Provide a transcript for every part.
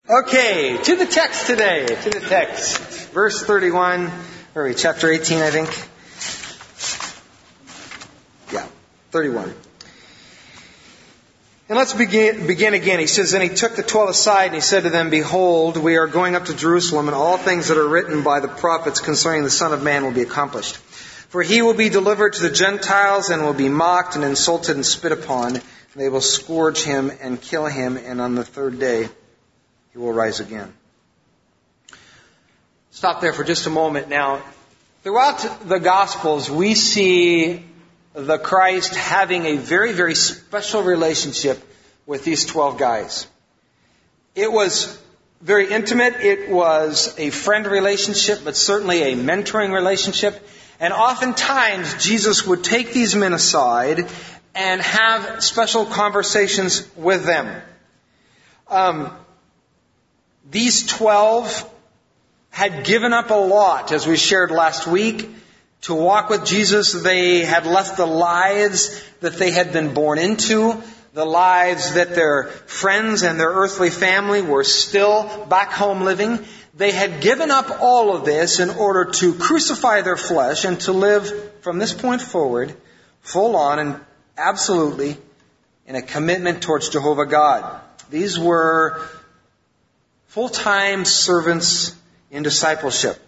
Okay, to the text today. To the text. Verse 31, or chapter 18, I think. Yeah, 31. And let's begin again. He says, "Then he took the 12 aside, and he said to them, Behold, we are going up to Jerusalem, and all things that are written by the prophets concerning the Son of Man will be accomplished. For he will be delivered to the Gentiles, and will be mocked and insulted and spit upon. And they will scourge him and kill him, and on the third day he will rise again." Stop there for just a moment. Now, throughout the Gospels, we see the Christ having a very, very special relationship with these 12 guys. It was very intimate. It was a friend relationship, but certainly a mentoring relationship. And oftentimes, Jesus would take these men aside and have special conversations with them. These 12 had given up a lot, as we shared last week, to walk with Jesus. They had left the lives that they had been born into, the lives that their friends and their earthly family were still back home living. They had given up all of this in order to crucify their flesh and to live from this point forward, full on and absolutely in a commitment towards Jehovah God. These were full-time servants in discipleship.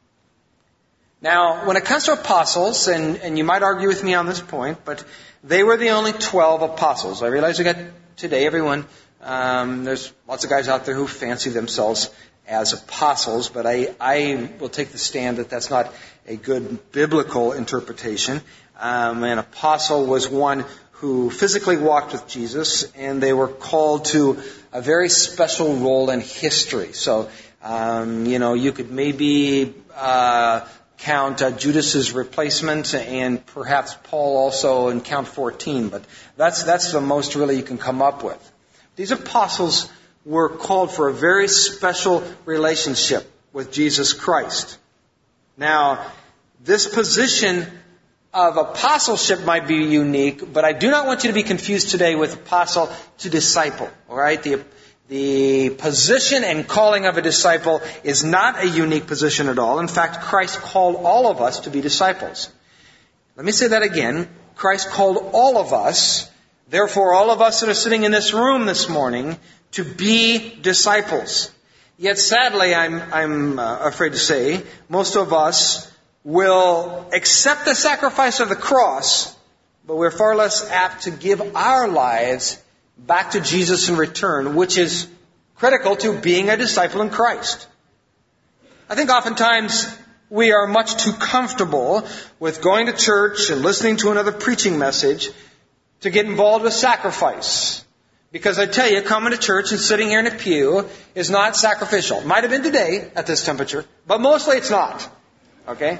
Now, when it comes to apostles, and you might argue with me on this point, but they were the only 12 apostles. I realize we got today, everyone, there's lots of guys out there who fancy themselves as apostles, but I will take the stand that that's not a good biblical interpretation. An apostle was one who physically walked with Jesus, and they were called to a very special role in history. So, you could maybe count Judas's replacement and perhaps Paul also and count 14, but that's the most really you can come up with. These apostles were called for a very special relationship with Jesus Christ. Now, this position of apostleship might be unique, but I do not want you to be confused today with apostle to disciple. All right? The position and calling of a disciple is not a unique position at all. In fact, Christ called all of us to be disciples. Let me say that again. Christ called all of us, therefore all of us that are sitting in this room this morning, to be disciples. Yet sadly, I'm afraid to say, most of us will accept the sacrifice of the cross, but we're far less apt to give our lives back to Jesus in return, which is critical to being a disciple in Christ. I think oftentimes we are much too comfortable with going to church and listening to another preaching message to get involved with sacrifice. Because I tell you, coming to church and sitting here in a pew is not sacrificial. Might have been today at this temperature, but mostly it's not. Okay?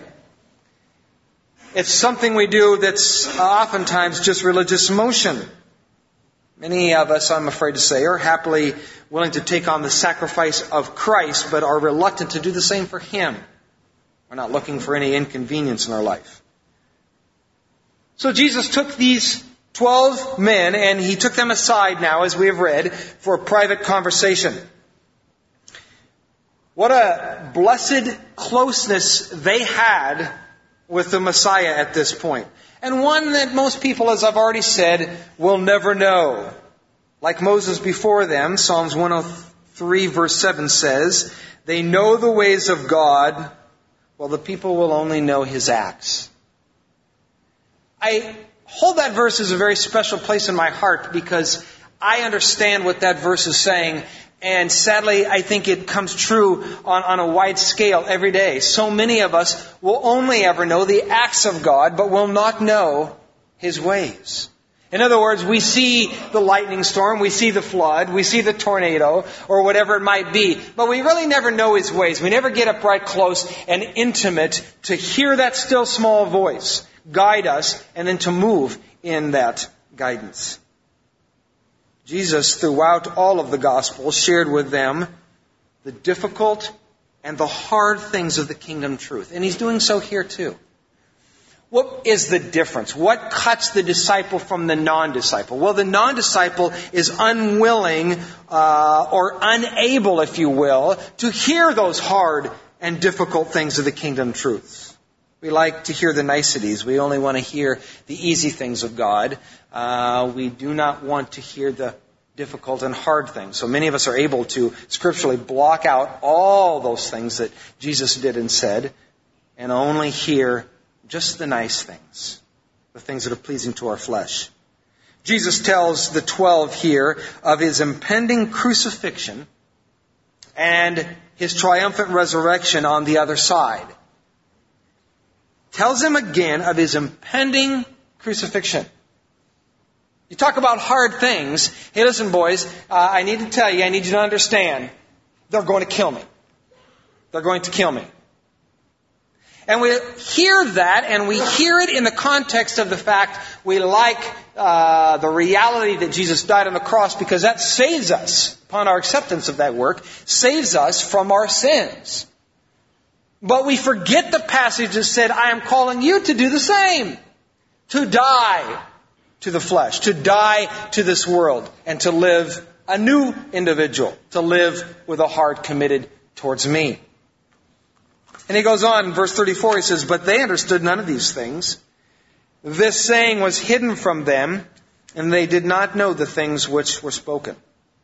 It's something we do that's oftentimes just religious motion. Many of us, I'm afraid to say, are happily willing to take on the sacrifice of Christ, but are reluctant to do the same for Him. We're not looking for any inconvenience in our life. So Jesus took these 12 men, and He took them aside now, as we have read, for a private conversation. What a blessed closeness they had with the Messiah at this point. And one that most people, as I've already said, will never know. Like Moses before them, Psalms 103 verse 7 says, "They know the ways of God, while the people will only know His acts." I hold that verse as a very special place in my heart because I understand what that verse is saying. And sadly, I think it comes true on a wide scale every day. So many of us will only ever know the acts of God, but will not know His ways. In other words, we see the lightning storm, we see the flood, we see the tornado, or whatever it might be, but we really never know His ways. We never get up right close and intimate to hear that still small voice guide us and then to move in that guidance. Jesus, throughout all of the Gospels, shared with them the difficult and the hard things of the kingdom truth. And He's doing so here too. What is the difference? What cuts the disciple from the non-disciple? Well, the non-disciple is unwilling or unable, if you will, to hear those hard and difficult things of the kingdom truths. We like to hear the niceties. We only want to hear the easy things of God. We do not want to hear the difficult and hard things. So many of us are able to scripturally block out all those things that Jesus did and said and only hear just the nice things, the things that are pleasing to our flesh. Jesus tells the 12 here of his impending crucifixion and his triumphant resurrection on the other side. Tells him again of his impending crucifixion. You talk about hard things. Hey, listen, boys, I need to tell you, I need you to understand, they're going to kill me. They're going to kill me. And we hear that, and we hear it in the context of the fact we like the reality that Jesus died on the cross because that saves us, upon our acceptance of that work, saves us from our sins. But we forget the passage that said, I am calling you to do the same. To die to the flesh, to die to this world, and to live a new individual, to live with a heart committed towards me. And he goes on in verse 34, he says, but they understood none of these things. This saying was hidden from them, and they did not know the things which were spoken.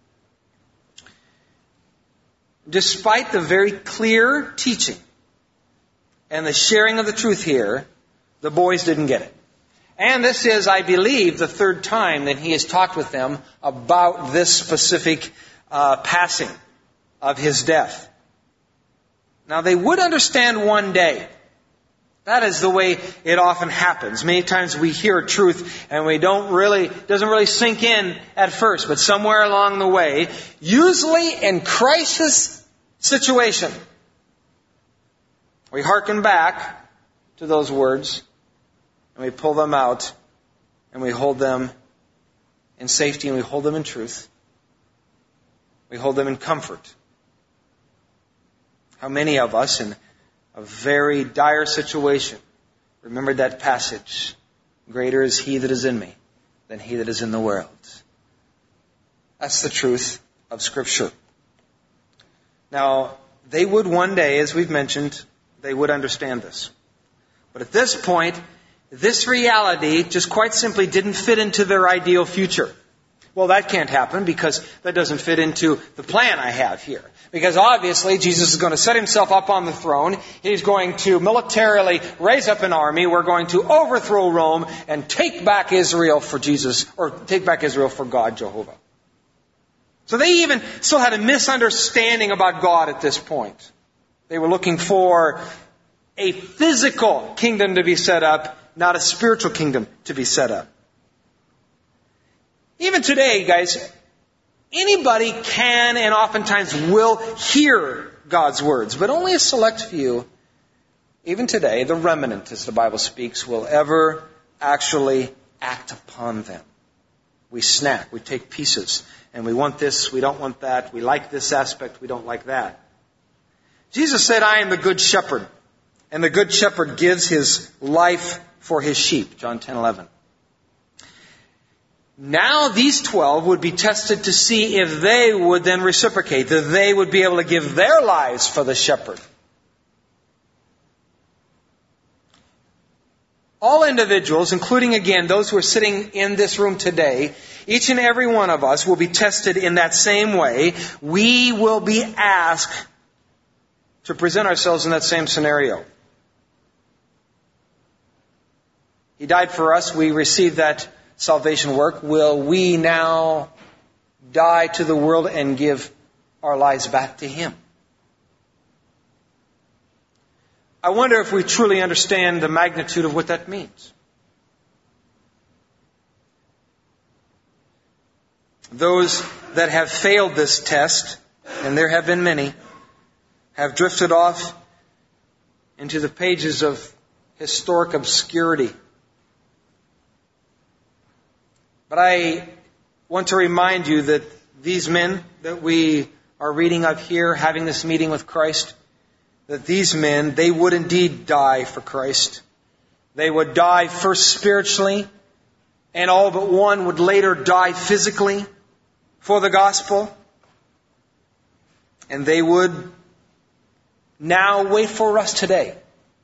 Despite the very clear teaching and the sharing of the truth here, the boys didn't get it. And this is, I believe, the third time that he has talked with them about this specific passing of his death. Now, they would understand one day. That is the way it often happens. Many times we hear a truth and it doesn't really sink in at first, but somewhere along the way, usually in crisis situation, we hearken back to those words and we pull them out and we hold them in safety and we hold them in truth. We hold them in comfort. How many of us in a very dire situation remembered that passage? Greater is he that is in me than he that is in the world. That's the truth of Scripture. Now, they would one day, as we've mentioned, they would understand this. But at this point, this reality just quite simply didn't fit into their ideal future. Well, that can't happen because that doesn't fit into the plan I have here. Because obviously Jesus is going to set himself up on the throne. He's going to militarily raise up an army. We're going to overthrow Rome and take back Israel for Jesus, or take back Israel for God, Jehovah. So they even still had a misunderstanding about God at this point. They were looking for a physical kingdom to be set up, not a spiritual kingdom to be set up. Even today, guys, anybody can and oftentimes will hear God's words, but only a select few, even today, the remnant, as the Bible speaks, will ever actually act upon them. We snack, we take pieces, and we want this, we don't want that, we like this aspect, we don't like that. Jesus said, I am the good shepherd, and the good shepherd gives his life for his sheep, John 10:11. Now these 12 would be tested to see if they would then reciprocate, that they would be able to give their lives for the shepherd. All individuals, including again those who are sitting in this room today, each and every one of us will be tested in that same way. We will be asked to present ourselves in that same scenario. He died for us. We received that salvation work. Will we now die to the world and give our lives back to Him? I wonder if we truly understand the magnitude of what that means. Those that have failed this test, and there have been many, have drifted off into the pages of historic obscurity. But I want to remind you that these men that we are reading of here, having this meeting with Christ, that these men, they would indeed die for Christ. They would die first spiritually, and all but one would later die physically for the gospel. And they would now wait for us today.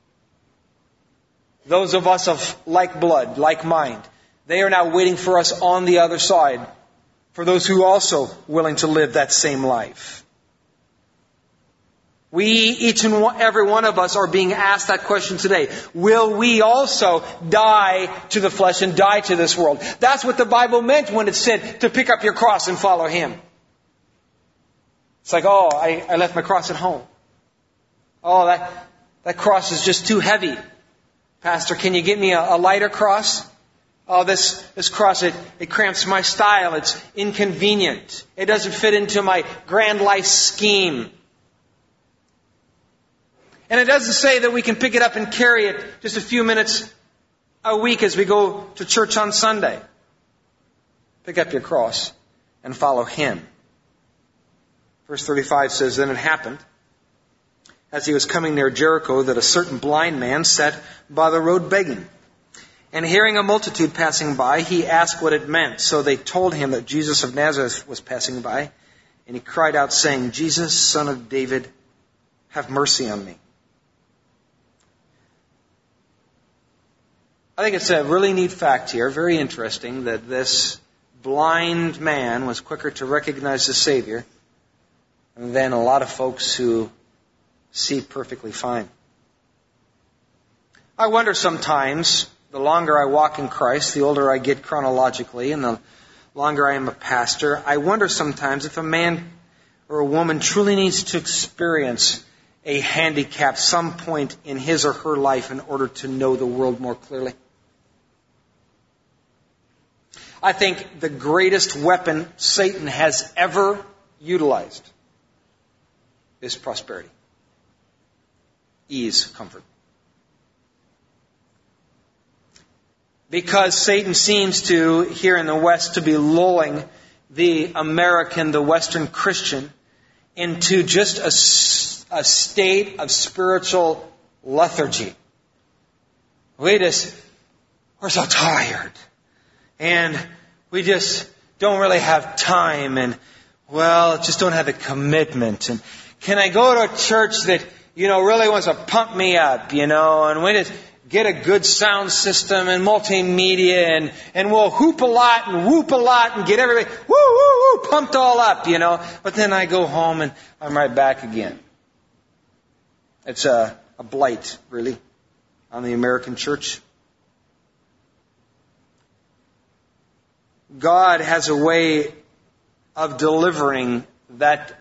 Those of us of like blood, like mind, they are now waiting for us on the other side, for those who are also willing to live that same life. We, each and every one of us, are being asked that question today. Will we also die to the flesh and die to this world? That's what the Bible meant when it said to pick up your cross and follow Him. It's like, oh, I left my cross at home. Oh, that cross is just too heavy. Pastor, can you get me a lighter cross? Oh, this cross, it cramps my style. It's inconvenient. It doesn't fit into my grand life scheme. And it doesn't say that we can pick it up and carry it just a few minutes a week as we go to church on Sunday. Pick up your cross and follow Him. Verse 35 says, Then it happened, as he was coming near Jericho, that a certain blind man sat by the road begging. And hearing a multitude passing by, he asked what it meant. So they told him that Jesus of Nazareth was passing by. And he cried out, saying, Jesus, Son of David, have mercy on me. I think it's a really neat fact here, very interesting, that this blind man was quicker to recognize the Savior than a lot of folks who see perfectly fine. I wonder sometimes, the longer I walk in Christ, the older I get chronologically, and the longer I am a pastor, I wonder sometimes if a man or a woman truly needs to experience a handicap some point in his or her life in order to know the world more clearly. I think the greatest weapon Satan has ever utilized is prosperity, ease, comfort. Because Satan seems to, here in the West, to be lulling the American, the Western Christian, into just a state of spiritual lethargy. We're so tired. And we just don't really have time, and, well, just don't have the commitment. And can I go to a church that, really wants to pump me up, and we just get a good sound system and multimedia, and we'll hoop a lot and whoop a lot and get everybody, woo, woo, woo, pumped all up, But then I go home and I'm right back again. It's a blight, really, on the American church. God has a way of delivering that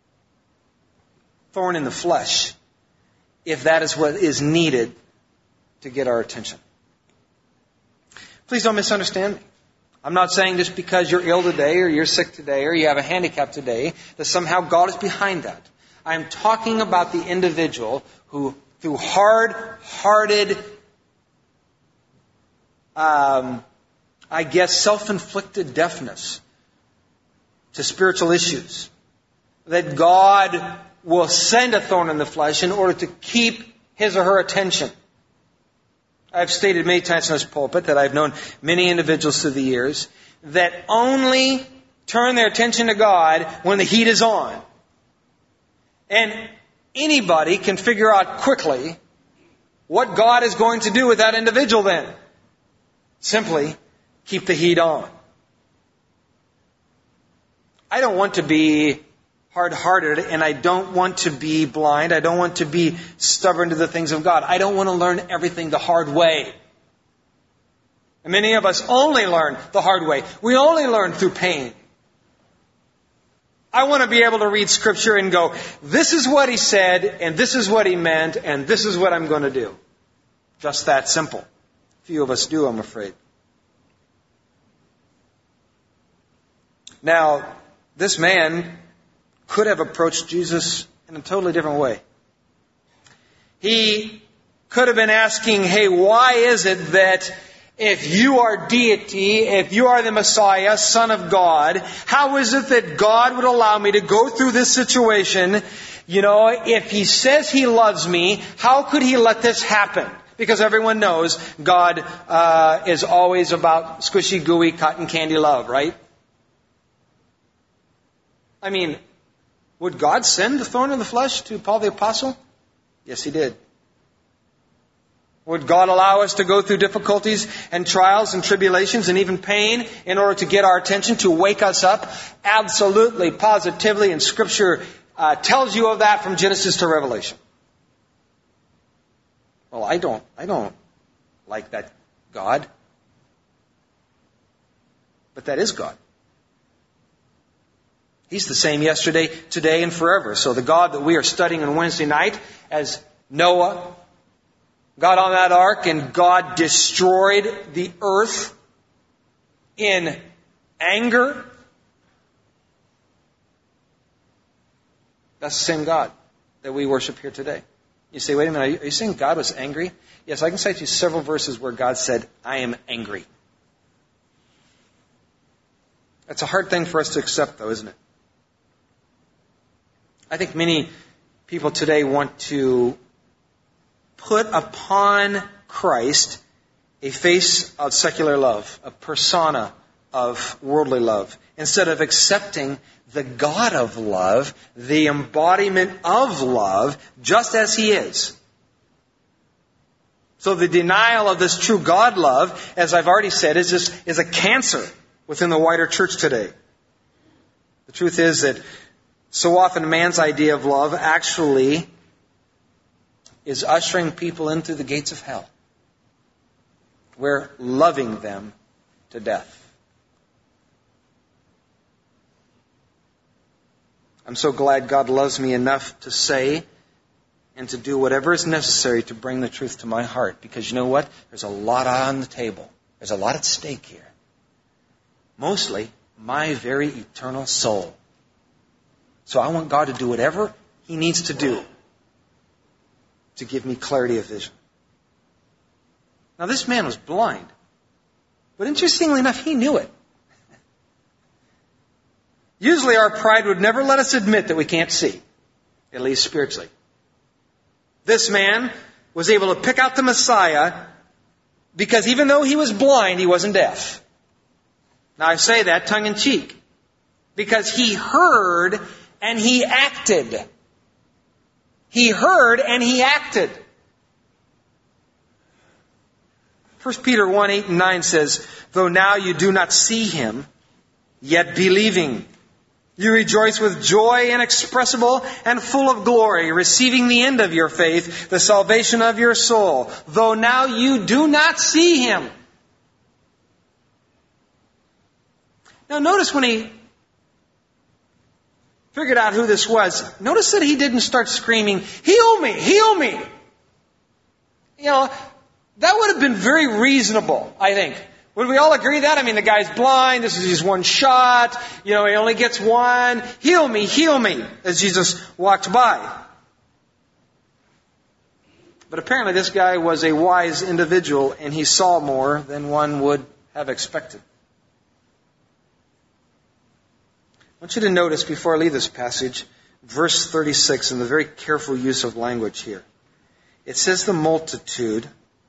thorn in the flesh if that is what is needed to get our attention. Please don't misunderstand me. I'm not saying just because you're ill today or you're sick today or you have a handicap today that somehow God is behind that. I'm talking about the individual who, through hard-hearted, self-inflicted deafness to spiritual issues, that God will send a thorn in the flesh in order to keep his or her attention. I've stated many times in this pulpit that I've known many individuals through the years that only turn their attention to God when the heat is on. And anybody can figure out quickly what God is going to do with that individual then. Simply keep the heat on. I don't want to be hard-hearted, and I don't want to be blind. I don't want to be stubborn to the things of God. I don't want to learn everything the hard way. And many of us only learn the hard way. We only learn through pain. I want to be able to read Scripture and go, this is what He said, and this is what He meant, and this is what I'm going to do. Just that simple. Few of us do, I'm afraid. Now, this man could have approached Jesus in a totally different way. He could have been asking, hey, why is it that if you are deity, if you are the Messiah, Son of God, how is it that God would allow me to go through this situation? If He says He loves me, how could He let this happen? Because everyone knows God is always about squishy, gooey, cotton candy love, right? I mean, would God send the thorn in the flesh to Paul the Apostle? Yes, He did. Would God allow us to go through difficulties and trials and tribulations and even pain in order to get our attention, to wake us up? Absolutely, positively, and Scripture tells you of that from Genesis to Revelation. Well, I don't like that God. But that is God. He's the same yesterday, today, and forever. So the God that we are studying on Wednesday night, as Noah got on that ark and God destroyed the earth in anger, that's the same God that we worship here today. You say, wait a minute, are you saying God was angry? Yes, I can cite you several verses where God said, I am angry. That's a hard thing for us to accept, though, isn't it? I think many people today want to put upon Christ a face of secular love, a persona of worldly love, instead of accepting the God of love, the embodiment of love, just as He is. So the denial of this true God love, as I've already said, is a cancer within the wider church today. The truth is that so often man's idea of love actually is ushering people into the gates of hell. We're loving them to death. I'm so glad God loves me enough to say and to do whatever is necessary to bring the truth to my heart. Because you know what? There's a lot on the table. There's a lot at stake here. Mostly, my very eternal soul. So I want God to do whatever He needs to do to give me clarity of vision. Now, this man was blind. But interestingly enough, he knew it. Usually our pride would never let us admit that we can't see, at least spiritually. This man was able to pick out the Messiah because even though he was blind, he wasn't deaf. Now, I say that tongue in cheek because he heard and he acted. He heard and he acted. 1 Peter 1, 8 and 9 says, though now you do not see Him, yet believing, you rejoice with joy inexpressible and full of glory, receiving the end of your faith, the salvation of your soul. Though now you do not see Him. Now notice when he figured out who this was, notice that he didn't start screaming, heal me, heal me. You know, that would have been very reasonable, I think. Would we all agree that? I mean, the guy's blind, this is just one shot, he only gets one. Heal me, as Jesus walked by. But apparently this guy was a wise individual and he saw more than one would have expected. I want you to notice, before I leave this passage, verse 36 and the very careful use of language here. It says the multitude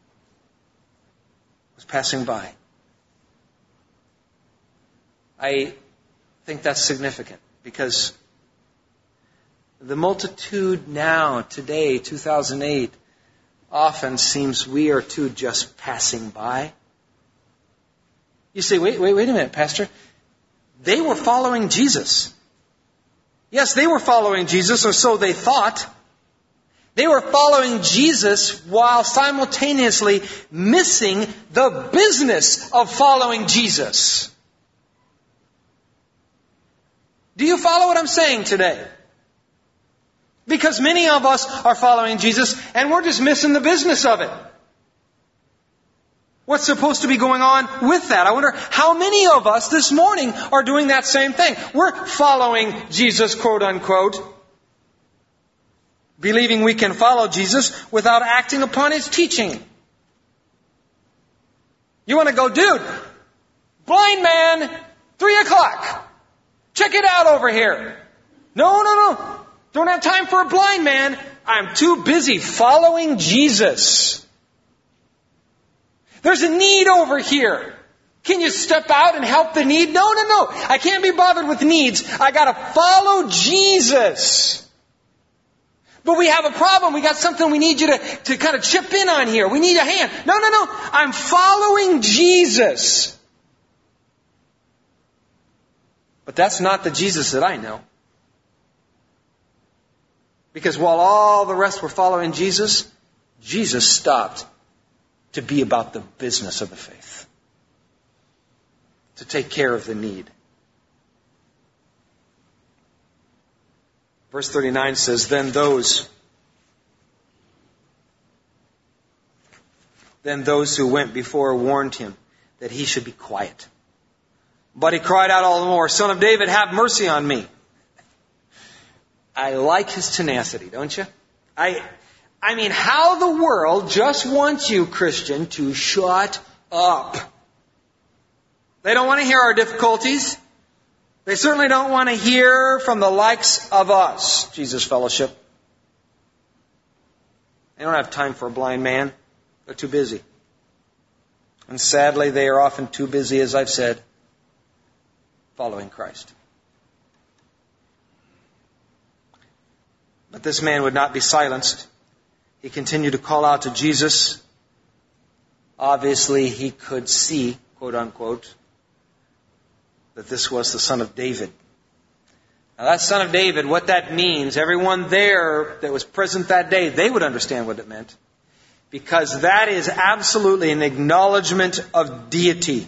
was passing by. I think that's significant because the multitude now, today, 2008, often seems we are too just passing by. You say, wait a minute, Pastor. They were following Jesus. Yes, they were following Jesus, or so they thought. They were following Jesus while simultaneously missing the business of following Jesus. Do you follow what I'm saying today? Because many of us are following Jesus and we're just missing the business of it. What's supposed to be going on with that? I wonder how many of us this morning are doing that same thing. We're following Jesus, quote unquote, believing we can follow Jesus without acting upon His teaching. You want to go, dude, blind man, 3:00. Check it out over here. No. Don't have time for a blind man. I'm too busy following Jesus. There's a need over here. Can you step out and help the need? No. I can't be bothered with needs. I got to follow Jesus. But we have a problem. We got something we need you to kind of chip in on here. We need a hand. No. I'm following Jesus. But that's not the Jesus that I know. Because while all the rest were following Jesus, Jesus stopped to be about the business of the faith. To take care of the need. Verse 39 says, Then those who went before warned him that he should be quiet. But he cried out all the more, Son of David, have mercy on me. I like his tenacity, don't you? I mean, how the world just wants you, Christian, to shut up. They don't want to hear our difficulties. They certainly don't want to hear from the likes of us, Jesus Fellowship. They don't have time for a blind man. They're too busy. And sadly, they are often too busy, as I've said, following Christ. But this man would not be silenced. He continued to call out to Jesus. Obviously, he could see, quote unquote, that this was the Son of David. Now that Son of David, what that means, everyone there that was present that day, they would understand what it meant. Because that is absolutely an acknowledgement of deity.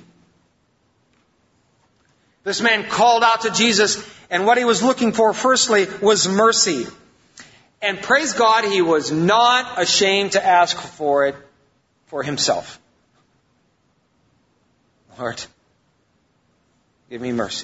This man called out to Jesus, and what he was looking for, firstly, was mercy. And praise God, he was not ashamed to ask for it for himself. Lord, give me mercy.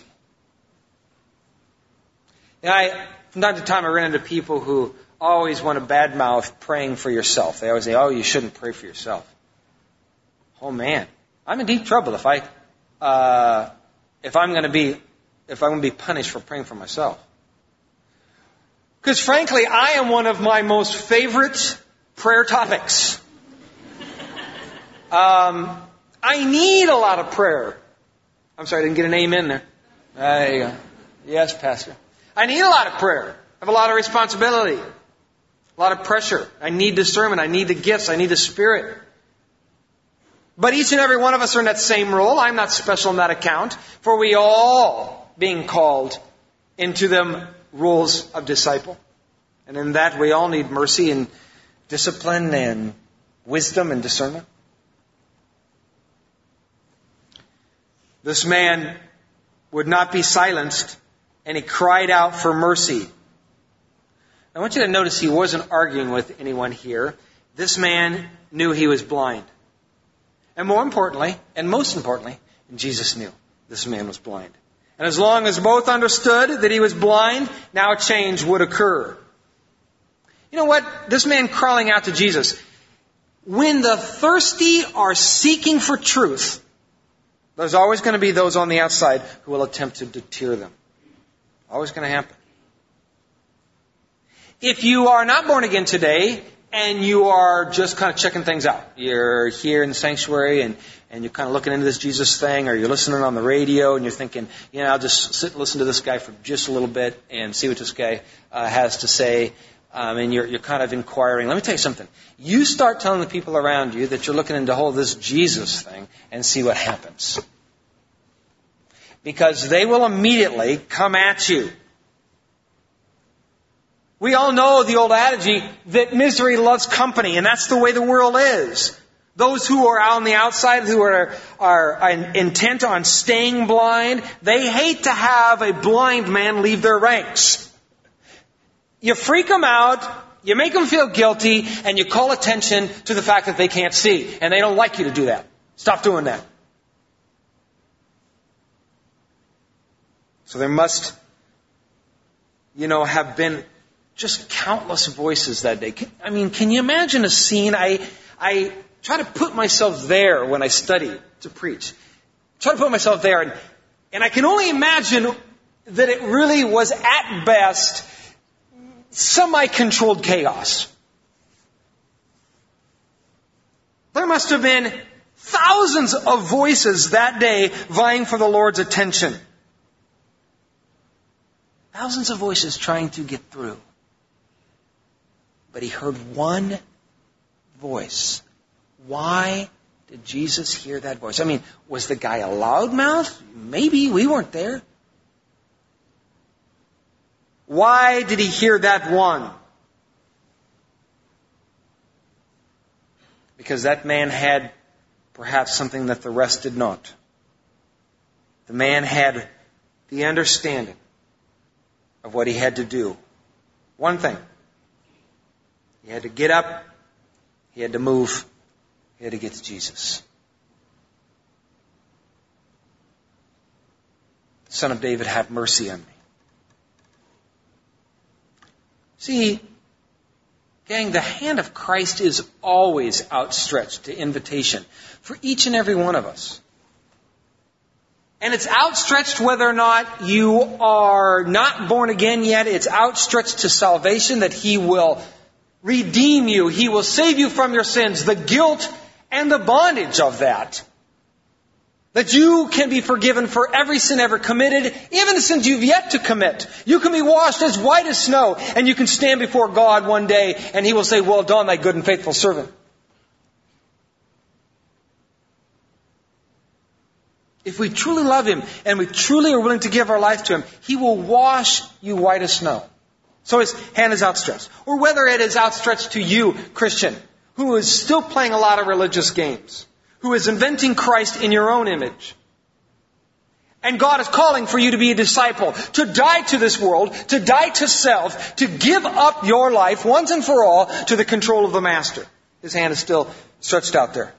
From time to time, I run into people who always want to badmouth praying for yourself. They always say, "Oh, you shouldn't pray for yourself." Oh man, I'm in deep trouble if I'm going to be punished for praying for myself. Because frankly, I am one of my most favorite prayer topics. I need a lot of prayer. I'm sorry, I didn't get an amen there. There you go. Yes, Pastor. I need a lot of prayer. I have a lot of responsibility. A lot of pressure. I need discernment. I need the gifts. I need the Spirit. But each and every one of us are in that same role. I'm not special in that account. For we all being called into them roles of disciple. And in that we all need mercy and discipline and wisdom and discernment. This man would not be silenced, and he cried out for mercy. I want you to notice he wasn't arguing with anyone here. This man knew he was blind. And more importantly, and most importantly, Jesus knew this man was blind. And as long as both understood that he was blind, now a change would occur. You know what? This man crawling out to Jesus. When the thirsty are seeking for truth, there's always going to be those on the outside who will attempt to deter them. Always going to happen. If you are not born again today, and you are just kind of checking things out. You're here in the sanctuary and you're kind of looking into this Jesus thing, or you're listening on the radio and you're thinking, I'll just sit and listen to this guy for just a little bit and see what this guy has to say. And you're kind of inquiring. Let me tell you something. You start telling the people around you that you're looking into whole this Jesus thing and see what happens. Because they will immediately come at you. We all know the old adage that misery loves company, and that's the way the world is. Those who are on the outside, who are intent on staying blind, they hate to have a blind man leave their ranks. You freak them out, you make them feel guilty, and you call attention to the fact that they can't see. And they don't like you to do that. Stop doing that. So there must, have been just countless voices that day. Can you imagine a scene? I try to put myself there when I study to preach. Try to put myself there, and I can only imagine that it really was at best semi-controlled chaos. There must have been Thousands of voices that day vying for the Lord's attention. Thousands of voices trying to get through. But he heard one voice. Why did Jesus hear that voice? I mean, was the guy a loudmouth? Maybe. We weren't there. Why did he hear that one? Because that man had perhaps something that the rest did not. The man had the understanding of what he had to do. One thing. He had to get up. He had to move. He had to get to Jesus. Son of David, have mercy on me. See, gang, the hand of Christ is always outstretched to invitation for each and every one of us. And it's outstretched whether or not you are not born again yet. It's outstretched to salvation, that He will redeem you. He will save you from your sins, the guilt and the bondage of that. That you can be forgiven for every sin ever committed, even the sins you've yet to commit. You can be washed as white as snow, and you can stand before God one day, and He will say, "Well done, thy good and faithful servant." If we truly love Him, and we truly are willing to give our life to Him, He will wash you white as snow. So His hand is outstretched. Or whether it is outstretched to you, Christian, who is still playing a lot of religious games, who is inventing Christ in your own image. And God is calling for you to be a disciple, to die to this world, to die to self, to give up your life once and for all to the control of the Master. His hand is still stretched out there.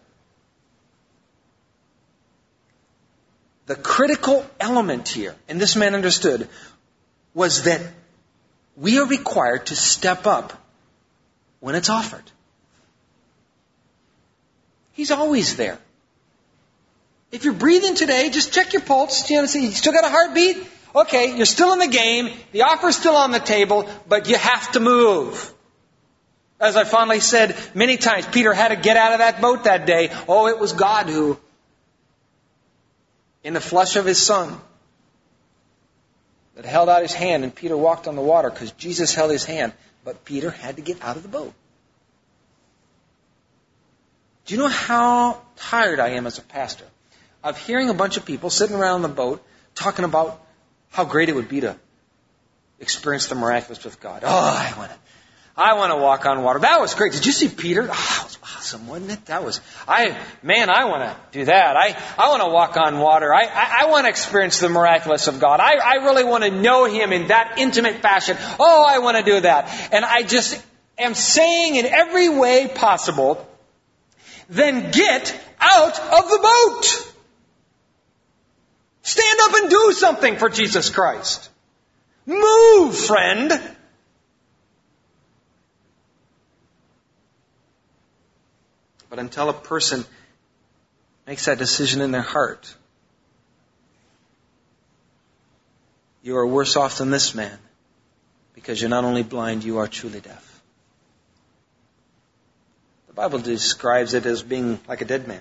The critical element here, and this man understood, was that we are required to step up when it's offered. He's always there. If you're breathing today, just check your pulse. See, you still got a heartbeat? Okay, you're still in the game. The offer's still on the table, but you have to move. As I fondly said many times, Peter had to get out of that boat that day. Oh, it was God who, in the flesh of His Son, that held out His hand, and Peter walked on the water because Jesus held his hand, but Peter had to get out of the boat. Do you know how tired I am as a pastor of hearing a bunch of people sitting around the boat talking about how great it would be to experience the miraculous with God? Oh, I want to walk on water. That was great. Did you see Peter? Oh, that was awesome, wasn't it? I want to do that. I want to walk on water. I want to experience the miraculous of God. I really want to know Him in that intimate fashion. Oh, I want to do that. And I just am saying in every way possible, then get out of the boat. Stand up and do something for Jesus Christ. Move, friend. But until a person makes that decision in their heart, you are worse off than this man, because you're not only blind, you are truly deaf. The Bible describes it as being like a dead man.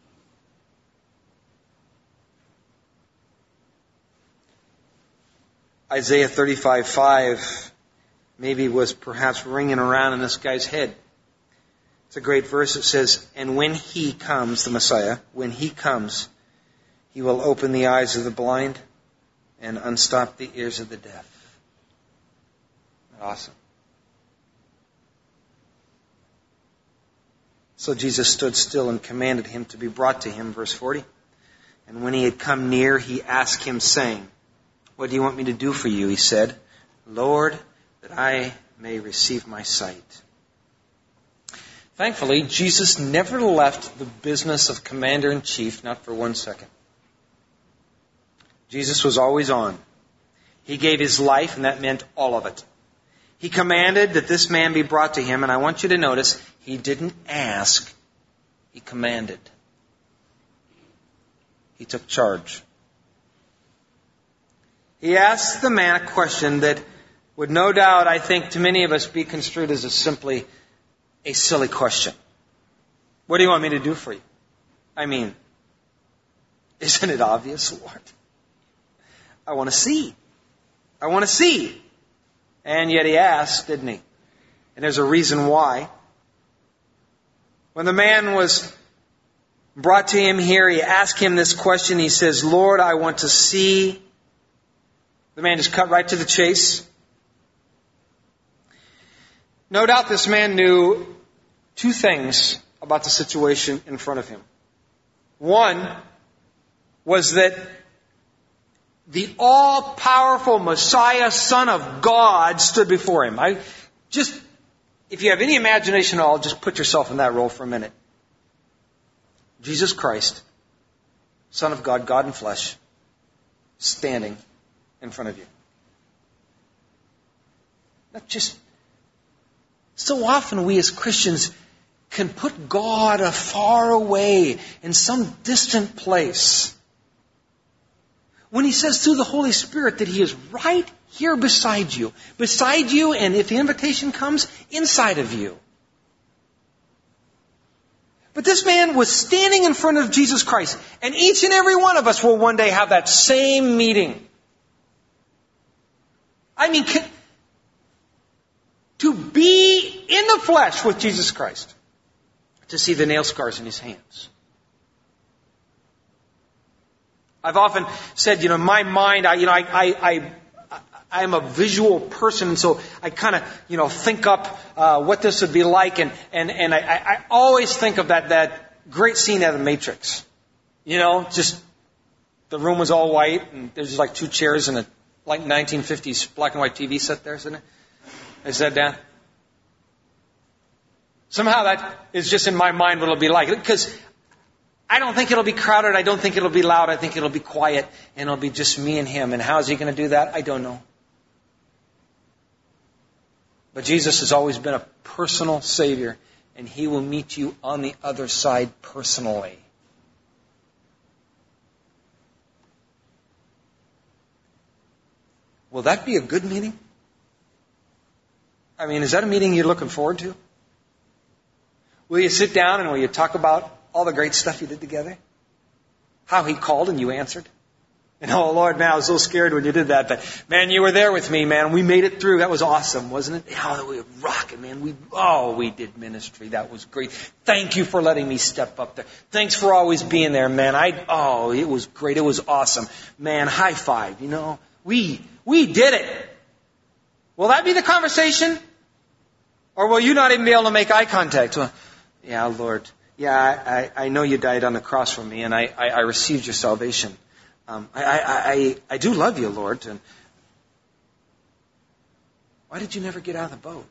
Isaiah 35:5 maybe was perhaps ringing around in this guy's head. It's a great verse. It says, "And when He comes," the Messiah, "when He comes, He will open the eyes of the blind and unstop the ears of the deaf." Awesome. So Jesus stood still and commanded him to be brought to him, verse 40. And when he had come near, he asked him, saying, "What do you want me to do for you?" He said, "Lord, that I may receive my sight." Thankfully, Jesus never left the business of commander-in-chief, not for 1 second. Jesus was always on. He gave His life, and that meant all of it. He commanded that this man be brought to Him, and I want you to notice, He didn't ask, He commanded. He took charge. He asked the man a question that would no doubt, I think, to many of us be construed as simply a silly question. What do you want me to do for you? I mean, isn't it obvious, Lord? I want to see. I want to see. And yet he asked, didn't he? And there's a reason why. When the man was brought to him here, he asked him this question. He says, Lord, I want to see. The man just cut right to the chase. No doubt this man knew two things about the situation in front of him. One was that the all-powerful Messiah, Son of God, stood before him. If you have any imagination at all, just put yourself in that role for a minute. Jesus Christ, Son of God, God in flesh, standing in front of you. Not just... So often we as Christians can put God far away in some distant place. When He says through the Holy Spirit that He is right here beside you, and if the invitation comes, inside of you. But this man was standing in front of Jesus Christ, and each and every one of us will one day have that same meeting. I mean, to be in the flesh with Jesus Christ, to see the nail scars in His hands. I've often said, my mind, I'm a visual person, and so I kind of, think up what this would be like, and I always think of that great scene out of The Matrix. Just the room was all white, and there's just like two chairs and a like 1950s black and white TV set there, isn't it? Is that Dan? Somehow that is just in my mind what it'll be like. Because I don't think it'll be crowded. I don't think it'll be loud. I think it'll be quiet. And it'll be just me and Him. And how is He going to do that? I don't know. But Jesus has always been a personal Savior. And He will meet you on the other side personally. Will that be a good meeting? I mean, is that a meeting you're looking forward to? Will you sit down and will you talk about all the great stuff you did together? How He called and you answered? And oh Lord, man, I was so scared when you did that. But man, you were there with me, man. We made it through. That was awesome, wasn't it? Oh, we were rocking, man. We did ministry. That was great. Thank you for letting me step up there. Thanks for always being there, man. It was great. It was awesome. Man, high five, We did it. Will that be the conversation? Or will you not even be able to make eye contact? Well, yeah, Lord. Yeah, I know you died on the cross for me, and I received your salvation. I do love you, Lord. And why did you never get out of the boat?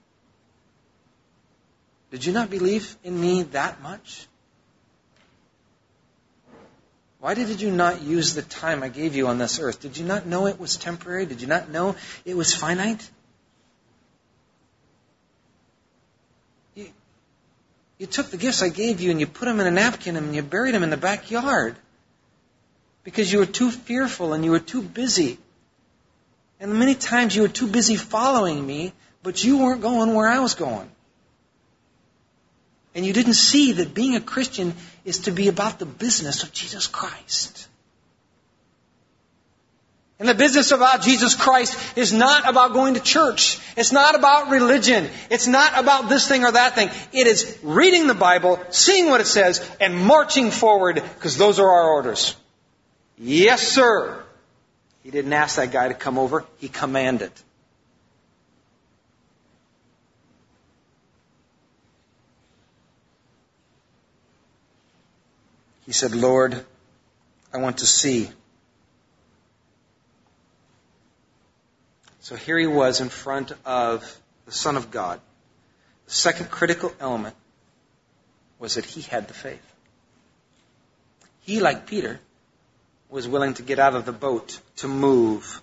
Did you not believe in me that much? Why did you not use the time I gave you on this earth? Did you not know it was temporary? Did you not know it was finite? You took the gifts I gave you and you put them in a napkin and you buried them in the backyard because you were too fearful and you were too busy. And many times you were too busy following me, but you weren't going where I was going. And you didn't see that being a Christian is to be about the business of Jesus Christ. And the business about Jesus Christ is not about going to church. It's not about religion. It's not about this thing or that thing. It is reading the Bible, seeing what it says, and marching forward, because those are our orders. Yes, sir. He didn't ask that guy to come over. He commanded. He said, Lord, I want to see. So here he was in front of the Son of God. The second critical element was that he had the faith. He, like Peter, was willing to get out of the boat to move.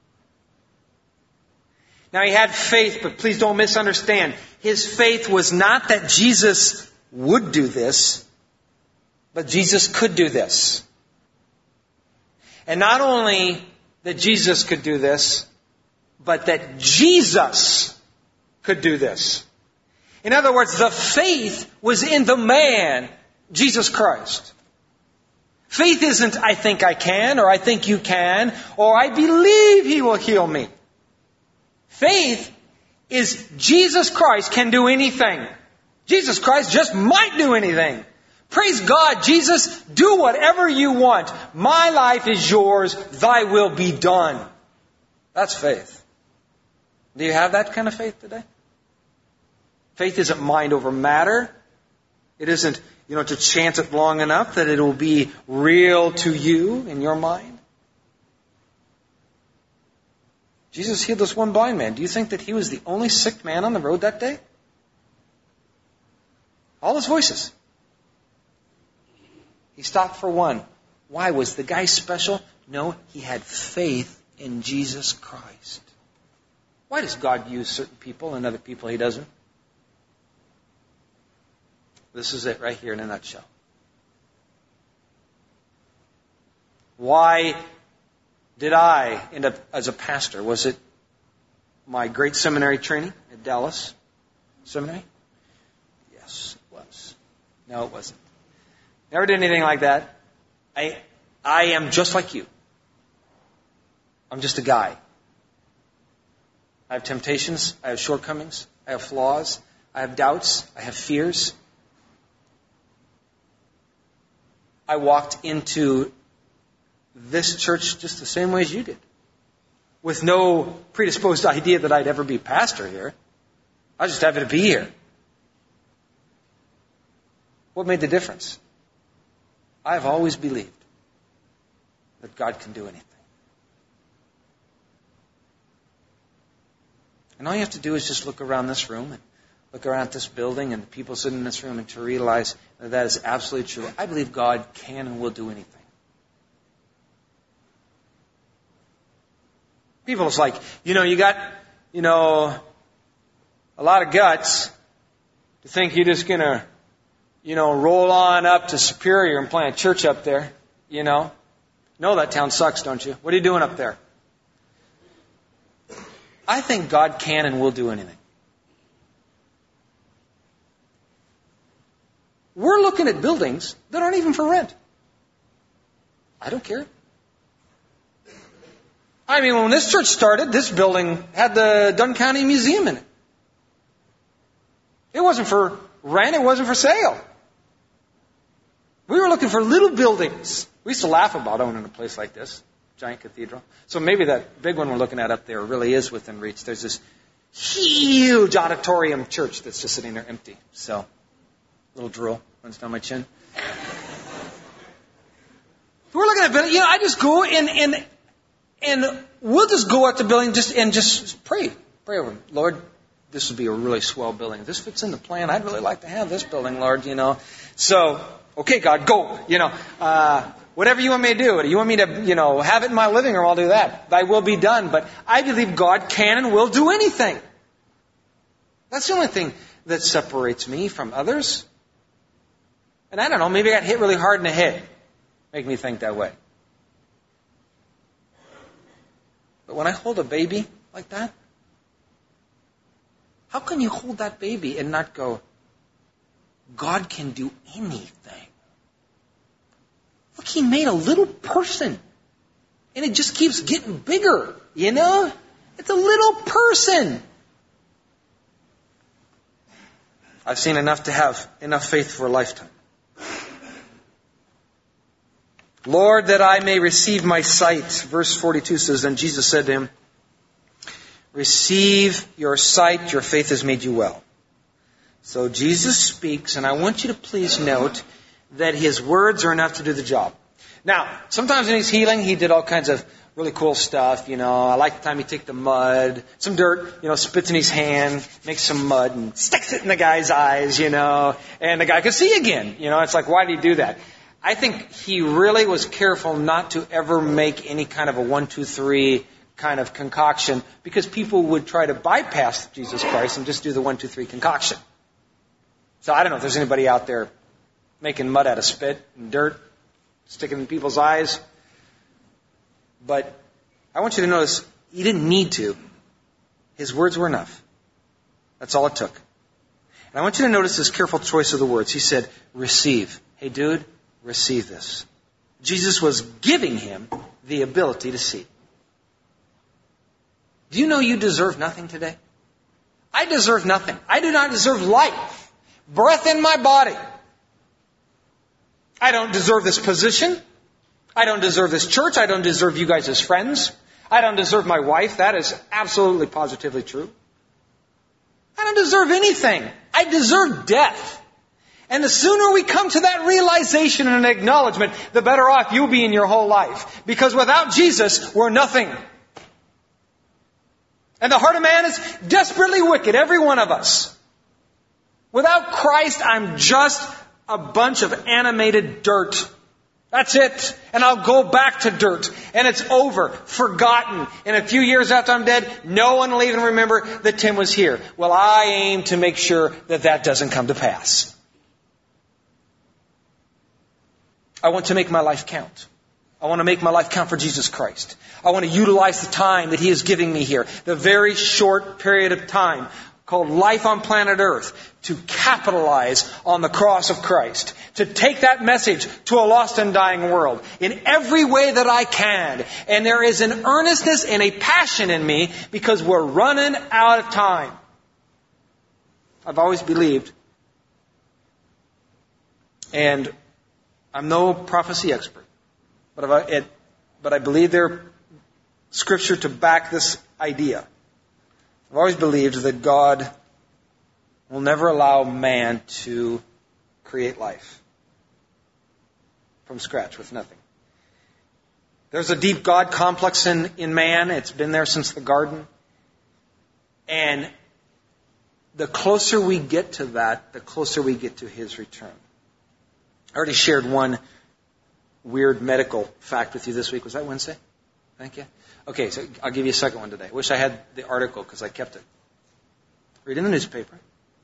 Now he had faith, but please don't misunderstand. His faith was not that Jesus would do this, but Jesus could do this. And not only that Jesus could do this, but that Jesus could do this. In other words, the faith was in the man, Jesus Christ. Faith isn't, I think I can, or I think you can, or I believe He will heal me. Faith is Jesus Christ can do anything. Jesus Christ just might do anything. Praise God, Jesus, do whatever you want. My life is yours. Thy will be done. That's faith. Do you have that kind of faith today? Faith isn't mind over matter. It isn't, to chant it long enough that it will be real to you in your mind. Jesus healed this one blind man. Do you think that he was the only sick man on the road that day? All those voices. He stopped for one. Why? Was the guy special? No, he had faith in Jesus Christ. Why does God use certain people and other people He doesn't? This is it right here in a nutshell. Why did I end up as a pastor? Was it my great seminary training at Dallas Seminary? Yes, it was. No, it wasn't. Never did anything like that. I am just like you. I'm just a guy. I have temptations. I have shortcomings. I have flaws. I have doubts. I have fears. I walked into this church just the same way as you did, with no predisposed idea that I'd ever be pastor here. I just happened to be here. What made the difference? I've always believed that God can do anything. And all you have to do is just look around this room and look around this building and the people sitting in this room and to realize that that is absolutely true. I believe God can and will do anything. People, it's like, you got, a lot of guts to think you're just going to, roll on up to Superior and plant a church up there, No, that town sucks, don't you? What are you doing up there? I think God can and will do anything. We're looking at buildings that aren't even for rent. I don't care. I mean, when this church started, this building had the Dunn County Museum in it. It wasn't for rent, it wasn't for sale. We were looking for little buildings. We used to laugh about owning a place like this, giant cathedral. So maybe that big one we're looking at up there really is within reach. There's this huge auditorium church that's just sitting there empty. So, a little drool runs down my chin. We're looking at building. I just go and we'll just go out the building and just pray. Pray over them. Lord, this would be a really swell building. If this fits in the plan, I'd really like to have this building, Lord, So, okay, God, go, whatever you want me to do. You want me to, have it in my living room, I'll do that. Thy will be done. But I believe God can and will do anything. That's the only thing that separates me from others. And I don't know, maybe I got hit really hard in the head. Make me think that way. But when I hold a baby like that, how can you hold that baby and not go, God can do anything? Look, He made a little person. And it just keeps getting bigger, It's a little person. I've seen enough to have enough faith for a lifetime. Lord, that I may receive my sight. Verse 42 says, Then Jesus said to him, Receive your sight, your faith has made you well. So Jesus speaks, and I want you to please note that His words are enough to do the job. Now, sometimes when He's healing, He did all kinds of really cool stuff. I like the time He took the mud, some dirt, spits in His hand, makes some mud, and sticks it in the guy's eyes, and the guy could see again. It's like, why did He do that? I think He really was careful not to ever make any kind of a 1, 2, 3 kind of concoction, because people would try to bypass Jesus Christ and just do the 1, 2, 3 concoction. So I don't know if there's anybody out there making mud out of spit and dirt, sticking in people's eyes. But I want you to notice, He didn't need to. His words were enough. That's all it took. And I want you to notice this careful choice of the words. He said, receive. hey dude, receive this. Jesus was giving him the ability to see. Do you know you deserve nothing today? I deserve nothing. I do not deserve life, breath in my body. I don't deserve this position. I don't deserve this church. I don't deserve you guys as friends. I don't deserve my wife. That is absolutely positively true. I don't deserve anything. I deserve death. And the sooner we come to that realization and acknowledgement, the better off you'll be in your whole life. Because without Jesus, we're nothing. And the heart of man is desperately wicked, every one of us. Without Christ, I'm just a bunch of animated dirt. That's it. And I'll go back to dirt. And it's over. Forgotten. And a few years after I'm dead, no one will even remember that Tim was here. Well, I aim to make sure that that doesn't come to pass. I want to make my life count. I want to make my life count for Jesus Christ. I want to utilize the time that He is giving me here, the very short period of time called life on planet Earth, to capitalize on the cross of Christ, to take that message to a lost and dying world in every way that I can. And there is an earnestness and a passion in me because we're running out of time. I've always believed, and I'm no prophecy expert, but I believe there's scripture to back this idea. I've always believed that God will never allow man to create life from scratch with nothing. There's a deep God complex in man. It's been there since the garden. And the closer we get to that, the closer we get to His return. I already shared one weird medical fact with you this week. Was that Wednesday? Thank you. Okay, so I'll give you a second one today. I wish I had the article because I kept it. Read in the newspaper.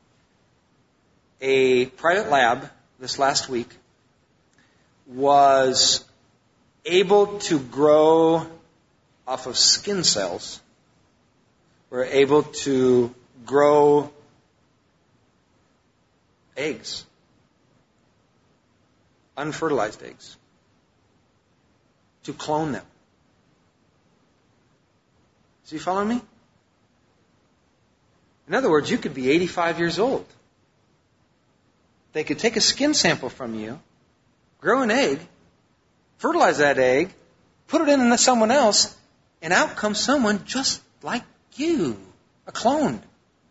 A private lab this last week was able to grow off of skin cells. Were able to grow eggs. Unfertilized eggs. To clone them. So you following me? In other words, you could be 85 years old. They could take a skin sample from you, grow an egg, fertilize that egg, put it into someone else, and out comes someone just like you, a clone.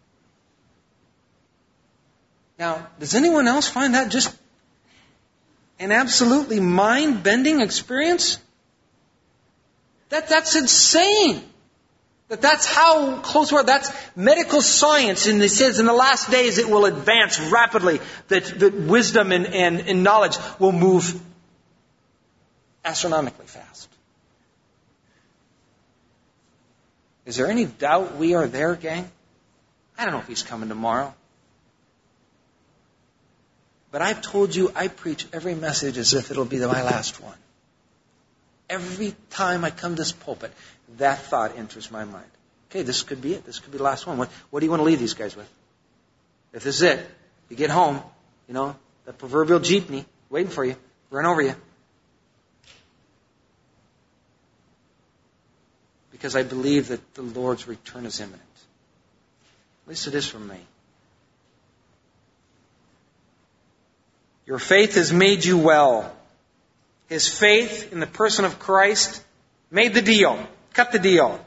Now, does anyone else find that just an absolutely mind-bending experience? That's insane. That's how close we are. That's medical science. And it says in the last days it will advance rapidly. That wisdom and knowledge will move astronomically fast. Is there any doubt we are there, gang? I don't know if He's coming tomorrow. But I've told you I preach every message as if it'll be my last one. Every time I come to this pulpit, that thought enters my mind. Okay, this could be it. This could be the last one. What do you want to leave these guys with? If this is it, you get home, that proverbial jeepney waiting for you, run over you. Because I believe that the Lord's return is imminent. At least it is for me. Your faith has made you well. His faith in the person of Christ made the deal. Cut the deal.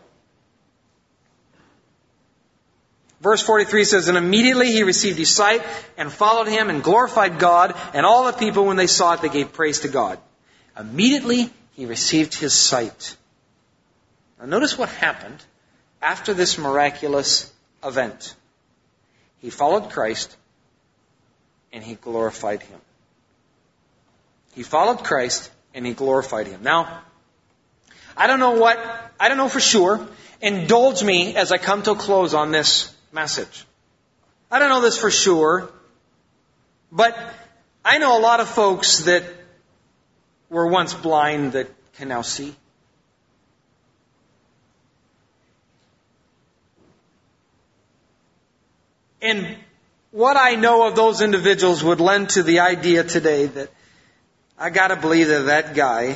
Verse 43 says, and immediately he received his sight and followed him and glorified God. And all the people, when they saw it, they gave praise to God. Immediately he received his sight. Now notice what happened after this miraculous event. He followed Christ and he glorified Him. He followed Christ and he glorified Him. Now, I don't know for sure. Indulge me as I come to a close on this message. I don't know this for sure, but I know a lot of folks that were once blind that can now see. And what I know of those individuals would lend to the idea today that I got to believe that that guy,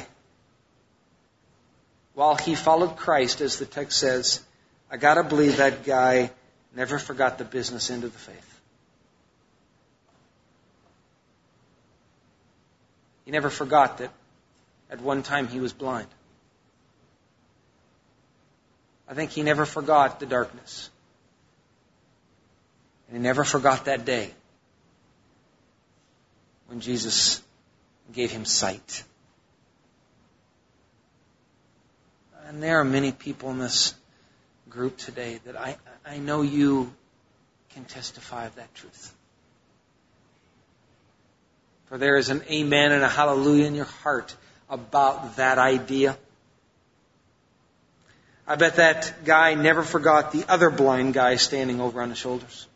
while he followed Christ, as the text says, I got to believe that guy never forgot the business end of the faith. He never forgot that at one time he was blind. I think he never forgot the darkness. And he never forgot that day when Jesus gave him sight. And there are many people in this group today that I know you can testify of that truth. For there is an amen and a hallelujah in your heart about that idea. I bet that guy never forgot the other blind guy standing over on the shoulders,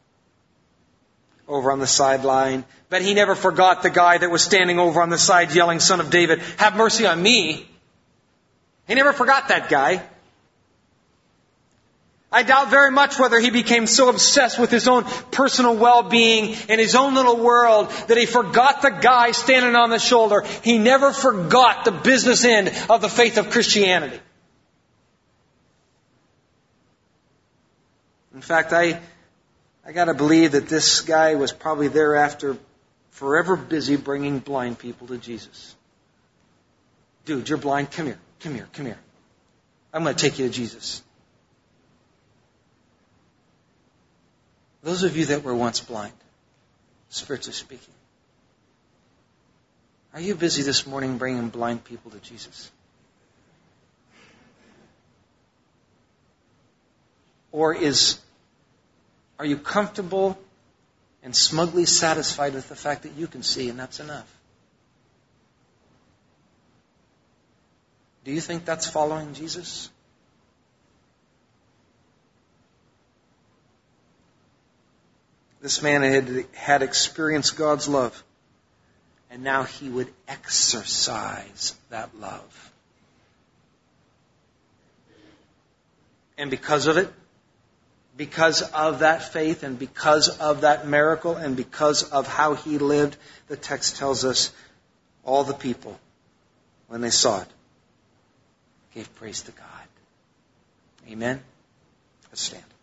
over on the sideline. Bet he never forgot the guy that was standing over on the side yelling, "Son of David, have mercy on me." He never forgot that guy. I doubt very much whether he became so obsessed with his own personal well-being and his own little world that he forgot the guy standing on the shoulder. He never forgot the business end of the faith of Christianity. In fact, I got to believe that this guy was probably thereafter forever busy bringing blind people to Jesus. Dude, you're blind. Come here. Come here. Come here. I'm going to take you to Jesus. Those of you that were once blind, spiritually speaking, are you busy this morning bringing blind people to Jesus? Or are you comfortable and smugly satisfied with the fact that you can see and that's enough? Do you think that's following Jesus? This man had experienced God's love, and now he would exercise that love. And because of it, because of that faith, and because of that miracle, and because of how he lived, the text tells us all the people, when they saw it, gave praise to God. Amen? Let's stand.